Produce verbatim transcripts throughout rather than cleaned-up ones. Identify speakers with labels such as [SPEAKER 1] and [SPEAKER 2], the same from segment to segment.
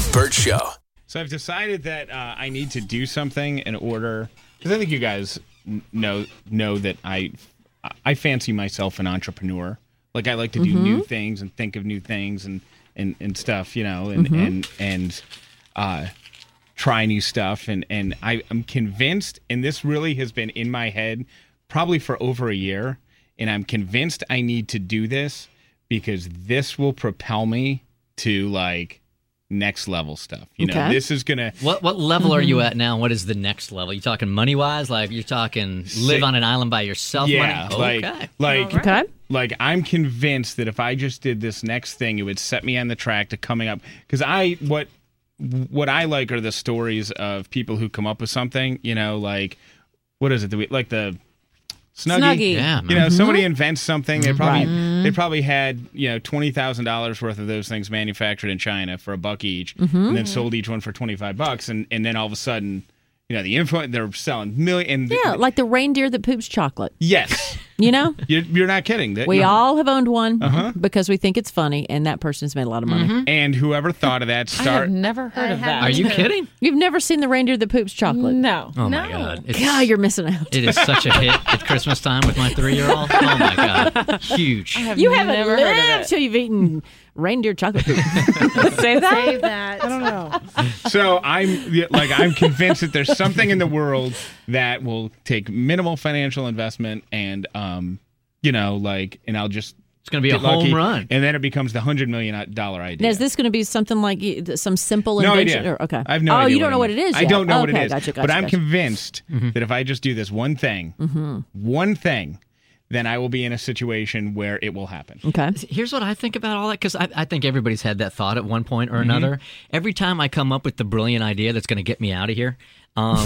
[SPEAKER 1] The Burt Show.
[SPEAKER 2] So I've decided that uh, I need to do something in order, because I think you guys know know that I I fancy myself an entrepreneur. Like I like to do mm-hmm. new things and think of new things and, and, and stuff, you know, and mm-hmm. and and uh, try new stuff. And, and I, I'm convinced, and this really has been in my head probably for over a year, and I'm convinced I need to do this because this will propel me to like next level stuff. You know,
[SPEAKER 3] Okay.
[SPEAKER 2] this is gonna.
[SPEAKER 4] What what level are you at now? What is the next level? You talking money wise? Like you're talking live on an island by yourself?
[SPEAKER 2] Yeah,
[SPEAKER 4] money?
[SPEAKER 2] like
[SPEAKER 4] Okay.
[SPEAKER 2] like
[SPEAKER 3] Okay.
[SPEAKER 2] like I'm convinced that if I just did this next thing, it would set me on the track to coming up. Because I what what I like are the stories of people who come up with something. You know, like what is it? The, like the Snuggie.
[SPEAKER 5] Snuggie.
[SPEAKER 4] Yeah,
[SPEAKER 2] You know,
[SPEAKER 4] man.
[SPEAKER 2] somebody invents something. They probably
[SPEAKER 3] Right.
[SPEAKER 2] they probably had you know twenty thousand dollars worth of those things manufactured in China for a buck each,
[SPEAKER 3] Mm-hmm.
[SPEAKER 2] and then sold each one for twenty five bucks, and and then all of a sudden, you know, the info they're selling million.
[SPEAKER 3] Yeah, like the reindeer that poops chocolate.
[SPEAKER 2] yes,
[SPEAKER 3] You know,
[SPEAKER 2] you're, you're not kidding. That-
[SPEAKER 3] we
[SPEAKER 2] no.
[SPEAKER 3] all have owned one
[SPEAKER 2] Uh-huh.
[SPEAKER 3] because we think it's funny, and that person's made a lot of money.
[SPEAKER 2] And whoever thought of that
[SPEAKER 5] I have
[SPEAKER 2] start.
[SPEAKER 5] never heard
[SPEAKER 6] I
[SPEAKER 5] of
[SPEAKER 6] have
[SPEAKER 5] that.
[SPEAKER 4] Are you kidding?
[SPEAKER 3] You've never seen the reindeer that poops chocolate?
[SPEAKER 5] No.
[SPEAKER 4] Oh my
[SPEAKER 6] No.
[SPEAKER 4] God! It's,
[SPEAKER 3] God, you're missing out.
[SPEAKER 4] it is such a hit at Christmas time with my three-year-old. Oh my God! Huge.
[SPEAKER 5] I have
[SPEAKER 3] You haven't
[SPEAKER 5] never
[SPEAKER 3] lived
[SPEAKER 5] heard of it.
[SPEAKER 3] till you've eaten reindeer chocolate poop.
[SPEAKER 5] Save that?
[SPEAKER 6] Save that.
[SPEAKER 5] I don't know.
[SPEAKER 2] So I'm yeah, like I'm convinced that there's something in the world that will take minimal financial investment and um you know like and I'll just
[SPEAKER 4] It's going to be a
[SPEAKER 2] get lucky,
[SPEAKER 4] home run.
[SPEAKER 2] and then it becomes the hundred million dollar idea.
[SPEAKER 3] Now, is this going to be something like y- some simple
[SPEAKER 2] No
[SPEAKER 3] invention?
[SPEAKER 2] idea.
[SPEAKER 3] Or, okay.
[SPEAKER 2] I have no
[SPEAKER 3] oh,
[SPEAKER 2] idea.
[SPEAKER 3] you don't know what it is
[SPEAKER 2] I
[SPEAKER 3] yet.
[SPEAKER 2] don't know what
[SPEAKER 3] okay,
[SPEAKER 2] it is.
[SPEAKER 3] Gotcha, gotcha,
[SPEAKER 2] but I'm
[SPEAKER 3] gotcha.
[SPEAKER 2] convinced that if I just do this one thing, one thing, then I will be in a situation where it will happen.
[SPEAKER 3] Okay.
[SPEAKER 4] Here's what I think about all that, because I, I think everybody's had that thought at one point or
[SPEAKER 2] Mm-hmm.
[SPEAKER 4] another. Every time I come up with the brilliant idea that's going to get me out of here, um,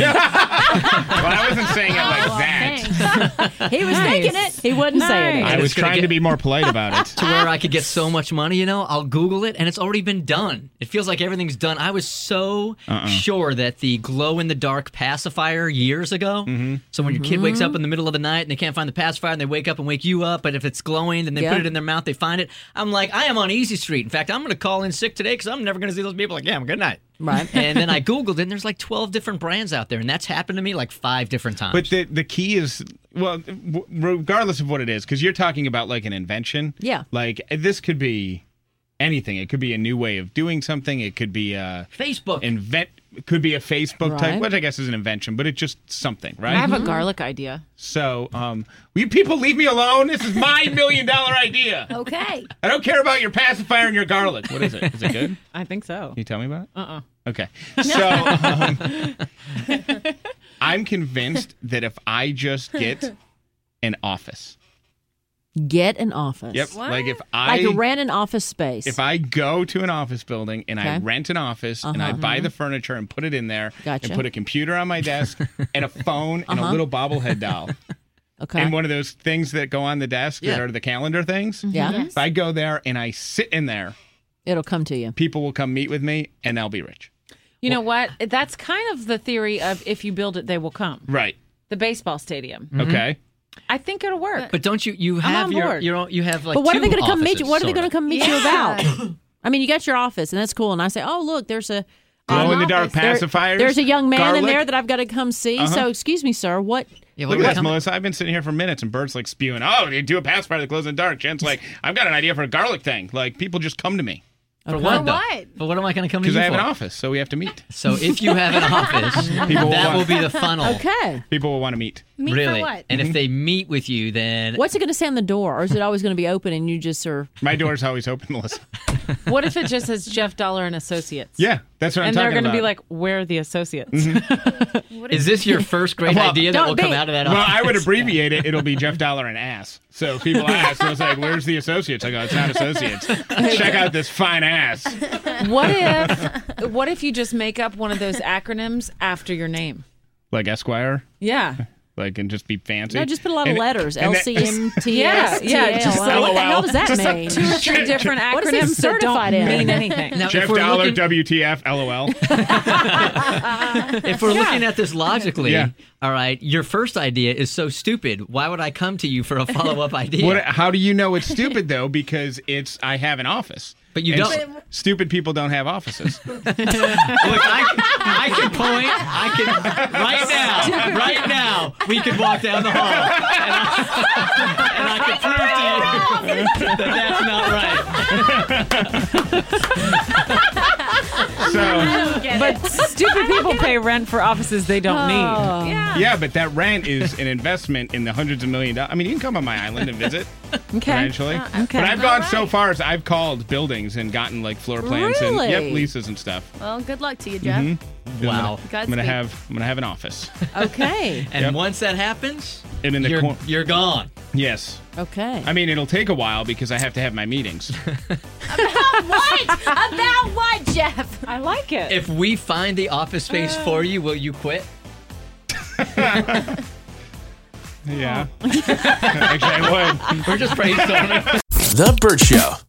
[SPEAKER 2] Well, I wasn't saying it like that.
[SPEAKER 3] He was thinking it. He wasn't saying
[SPEAKER 2] I
[SPEAKER 3] it.
[SPEAKER 2] was
[SPEAKER 4] it's gonna
[SPEAKER 2] trying
[SPEAKER 4] get-
[SPEAKER 2] to be more polite about it.
[SPEAKER 4] to where I could get so much money, you know, I'll Google it and it's already been done. It feels like everything's done. I was so
[SPEAKER 2] Uh-uh.
[SPEAKER 4] sure that the glow-in-the-dark pacifier years ago,
[SPEAKER 2] Mm-hmm.
[SPEAKER 4] so when your kid wakes up in the middle of the night and they can't find the pacifier and they wake up and wake you up, but if it's glowing and they
[SPEAKER 3] Yeah.
[SPEAKER 4] put it in their mouth, they find it. I'm like, I am on Easy Street. In fact, I'm going to call in sick today because I'm never going to see those people again. Good night.
[SPEAKER 3] Right.
[SPEAKER 4] And then I Googled it and there's like twelve different brands out there, and that's happened to me like five different times.
[SPEAKER 2] But the the key is, well, w- regardless of what it is, because you're talking about like an invention.
[SPEAKER 3] Yeah.
[SPEAKER 2] Like this could be anything. It could be a new way of doing something. It could be a
[SPEAKER 4] Facebook.
[SPEAKER 2] invent. It could be a Facebook
[SPEAKER 3] Right.
[SPEAKER 2] type, which I guess is an invention, but it's just something, right?
[SPEAKER 5] I have a garlic idea.
[SPEAKER 2] So, um, will you people leave me alone? This is my million dollar idea.
[SPEAKER 6] Okay.
[SPEAKER 2] I don't care about your pacifier and your garlic. What is it? Is it good? Can
[SPEAKER 5] I think so.
[SPEAKER 2] you tell me about it?
[SPEAKER 5] Uh-uh.
[SPEAKER 2] Okay. So um, I'm convinced that if I just get an office.
[SPEAKER 3] Get an office.
[SPEAKER 2] Yep. Like if I
[SPEAKER 3] Like rent an office space.
[SPEAKER 2] if I go to an office building and I
[SPEAKER 3] Okay.
[SPEAKER 2] rent an office and I
[SPEAKER 3] Uh-huh.
[SPEAKER 2] buy the furniture and put it in there
[SPEAKER 3] Gotcha.
[SPEAKER 2] and put a computer on my desk and a phone and a
[SPEAKER 3] Uh-huh.
[SPEAKER 2] little bobblehead doll
[SPEAKER 3] okay.
[SPEAKER 2] and one of those things that go on the desk that
[SPEAKER 4] Yeah.
[SPEAKER 2] are the calendar things.
[SPEAKER 3] yeah.
[SPEAKER 6] Yes.
[SPEAKER 2] If I go there and I sit in there,
[SPEAKER 3] It'll come to you.
[SPEAKER 2] people will come meet with me and they'll be rich.
[SPEAKER 5] You know what? That's kind of the theory of if you build it, they will come.
[SPEAKER 2] Right.
[SPEAKER 5] The baseball stadium.
[SPEAKER 2] Okay.
[SPEAKER 5] I think it'll work.
[SPEAKER 4] But don't you you have
[SPEAKER 5] on
[SPEAKER 4] your
[SPEAKER 5] board.
[SPEAKER 4] your own, you have like
[SPEAKER 3] But what are they
[SPEAKER 4] two
[SPEAKER 3] going to come meet you?
[SPEAKER 4] offices,
[SPEAKER 3] What are they
[SPEAKER 4] sorta.
[SPEAKER 3] going to come meet you about? I mean, you got your office, and that's cool. And I say, oh, look, there's a
[SPEAKER 2] Glow in the dark
[SPEAKER 6] office.
[SPEAKER 3] there-
[SPEAKER 2] pacifiers.
[SPEAKER 3] there's a young man in
[SPEAKER 2] garlic.
[SPEAKER 3] there that I've got to come see.
[SPEAKER 2] Uh-huh.
[SPEAKER 3] So, excuse me, sir, what?
[SPEAKER 4] Yeah,
[SPEAKER 2] Look
[SPEAKER 4] what
[SPEAKER 2] at
[SPEAKER 4] are
[SPEAKER 2] this,
[SPEAKER 4] they
[SPEAKER 2] Melissa. I've been sitting here for minutes, and Bert's like spewing. Oh, you do a pacifier that glows in the dark. Jen's like, I've got an idea for a garlic thing. Like, people just come to me
[SPEAKER 4] For
[SPEAKER 3] Okay.
[SPEAKER 4] what?
[SPEAKER 6] For
[SPEAKER 4] though?
[SPEAKER 6] what?
[SPEAKER 4] But what am I going to come to
[SPEAKER 2] because
[SPEAKER 4] you
[SPEAKER 2] I have
[SPEAKER 4] for?
[SPEAKER 2] an office, so we have to meet.
[SPEAKER 4] So if you have an office,
[SPEAKER 2] People will
[SPEAKER 4] that
[SPEAKER 2] want-
[SPEAKER 4] will be the funnel.
[SPEAKER 3] Okay.
[SPEAKER 2] People will want to meet.
[SPEAKER 6] Meet
[SPEAKER 4] Really.
[SPEAKER 6] for what?
[SPEAKER 4] And
[SPEAKER 2] Mm-hmm.
[SPEAKER 4] if they meet with you, then
[SPEAKER 3] What's it going to say on the door, or is it always going to be open and you just are?
[SPEAKER 2] My door's always open, Melissa.
[SPEAKER 5] What if it just says Jeff Dollar and Associates?
[SPEAKER 2] Yeah, that's what I'm
[SPEAKER 5] And they're
[SPEAKER 2] talking
[SPEAKER 5] going to
[SPEAKER 2] about.
[SPEAKER 5] be like, where are the associates?
[SPEAKER 6] What
[SPEAKER 4] is this your first great
[SPEAKER 2] Well,
[SPEAKER 4] idea that
[SPEAKER 3] don't
[SPEAKER 4] will
[SPEAKER 3] be-
[SPEAKER 4] come out of that
[SPEAKER 2] well,
[SPEAKER 4] office?
[SPEAKER 2] I would abbreviate it. It'll be Jeff Dollar and ass. So if people ask, I was like, where's the associates? I go, it's not associates. Check out this fine ass.
[SPEAKER 5] What if what if you just make up one of those acronyms after your name?
[SPEAKER 2] Like Esquire?
[SPEAKER 5] Yeah.
[SPEAKER 2] Like, and just be fancy?
[SPEAKER 3] No, just put a lot of
[SPEAKER 2] And-
[SPEAKER 3] letters.
[SPEAKER 2] and
[SPEAKER 3] L
[SPEAKER 2] that-
[SPEAKER 3] C M T
[SPEAKER 5] Yeah,
[SPEAKER 3] S.
[SPEAKER 5] yeah, just
[SPEAKER 3] What the
[SPEAKER 2] LOL.
[SPEAKER 3] hell does that
[SPEAKER 2] Just like
[SPEAKER 3] mean?
[SPEAKER 5] Two or three different
[SPEAKER 3] What is he
[SPEAKER 5] acronyms that don't
[SPEAKER 3] certified in?
[SPEAKER 5] mean anything.
[SPEAKER 4] Now,
[SPEAKER 2] Jeff
[SPEAKER 4] if we're
[SPEAKER 2] Dollar,
[SPEAKER 4] looking,
[SPEAKER 2] W T F, LOL.
[SPEAKER 4] if we're looking at this logically,
[SPEAKER 2] Yeah.
[SPEAKER 4] all right, your first idea is so stupid. Why would I come to you for a follow-up idea?
[SPEAKER 2] What, how do you know it's stupid, though? Because it's I have an office.
[SPEAKER 4] But you
[SPEAKER 2] And
[SPEAKER 4] don't.
[SPEAKER 2] s- stupid people don't have offices.
[SPEAKER 4] Look, I, I can point. I can right now, right now. We could walk down the hall, and I, and I can prove to you that that's not right.
[SPEAKER 2] So
[SPEAKER 5] But stupid people pay rent for offices they don't need.
[SPEAKER 3] Yeah.
[SPEAKER 2] yeah, but that rent is an investment in the hundreds of million dollars. I mean, you can come on my island and visit
[SPEAKER 5] Okay.
[SPEAKER 2] eventually.
[SPEAKER 5] okay.
[SPEAKER 2] But I've gone so
[SPEAKER 1] Alright.
[SPEAKER 2] far as I've called buildings and gotten like floor plans
[SPEAKER 3] Really?
[SPEAKER 2] and yep, leases and stuff.
[SPEAKER 1] Well, good luck to you, Jeff.
[SPEAKER 4] Wow.
[SPEAKER 2] I'm gonna
[SPEAKER 1] Godspeed.
[SPEAKER 2] have I'm gonna have an office.
[SPEAKER 3] Okay.
[SPEAKER 4] And
[SPEAKER 2] Yep.
[SPEAKER 4] once that happens,
[SPEAKER 2] And in the
[SPEAKER 4] you're,
[SPEAKER 2] cor-
[SPEAKER 4] you're gone.
[SPEAKER 2] yes.
[SPEAKER 3] Okay.
[SPEAKER 2] I mean, it'll take a while because I have to have my meetings.
[SPEAKER 1] What? About what, Jeff?
[SPEAKER 5] I like it.
[SPEAKER 4] If we find the office space for you, will you quit?
[SPEAKER 2] Yeah. Actually, I would.
[SPEAKER 4] We're just brainstorming.
[SPEAKER 6] The Burt Show.